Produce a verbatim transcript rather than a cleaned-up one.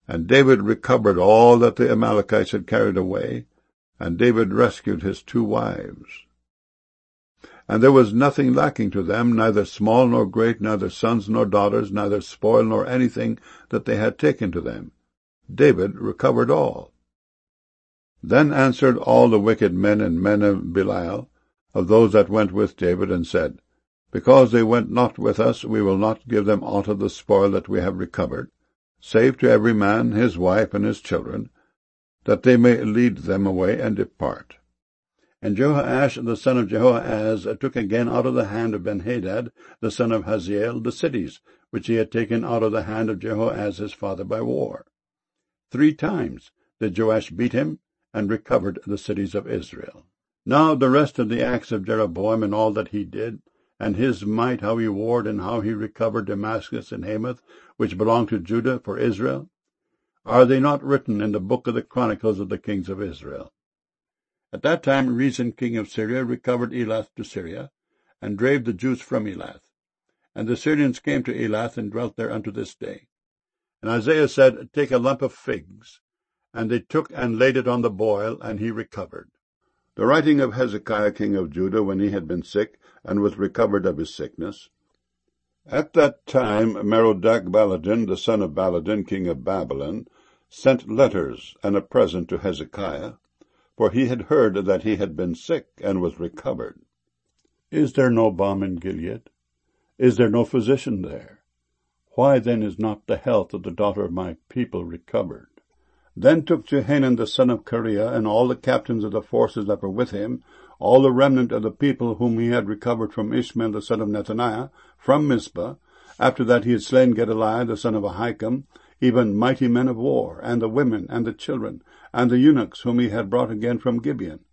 And David recovered all that the Amalekites had carried away, and David rescued his two wives. And there was nothing lacking to them, neither small nor great, neither sons nor daughters, neither spoil nor anything that they had taken to them. David recovered all. Then answered all the wicked men and men of Belial, of those that went with David, and said, Because they went not with us, we will not give them aught of the spoil that we have recovered, save to every man his wife and his children, that they may lead them away and depart. And Jehoash the son of Jehoahaz took again out of the hand of Benhadad the son of Haziel the cities, which he had taken out of the hand of Jehoahaz his father by war. Three times did Joash beat him, and recovered the cities of Israel. Now the rest of the acts of Jeroboam, and all that he did, and his might, how he warred, and how he recovered Damascus and Hamath, which belonged to Judah, for Israel, are they not written in the book of the chronicles of the kings of Israel? At that time Rezin king of Syria recovered Elath to Syria, and drave the Jews from Elath. And the Syrians came to Elath, and dwelt there unto this day. And Isaiah said, Take a lump of figs. And they took and laid it on the boil, and he recovered. The writing of Hezekiah king of Judah, when he had been sick, and was recovered of his sickness. At that time Merodach-Baladan, the son of Baladan, king of Babylon, sent letters and a present to Hezekiah, for he had heard that he had been sick, and was recovered. Is there no balm in Gilead? Is there no physician there? Why then is not the health of the daughter of my people recovered? Then took Jehanan the son of Kareah, and all the captains of the forces that were with him, all the remnant of the people whom he had recovered from Ishmael the son of Nethaniah, from Mizpah, after that he had slain Gedaliah the son of Ahikam, even mighty men of war, and the women, and the children, and the eunuchs whom he had brought again from Gibeon,